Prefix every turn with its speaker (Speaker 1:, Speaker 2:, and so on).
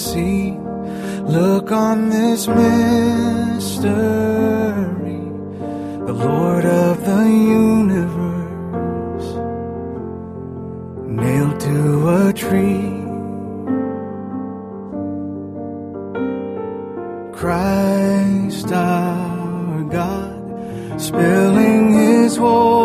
Speaker 1: see. Look on this mystery, the Lord of the universe, nailed to a tree. Christ our God, spilling his whole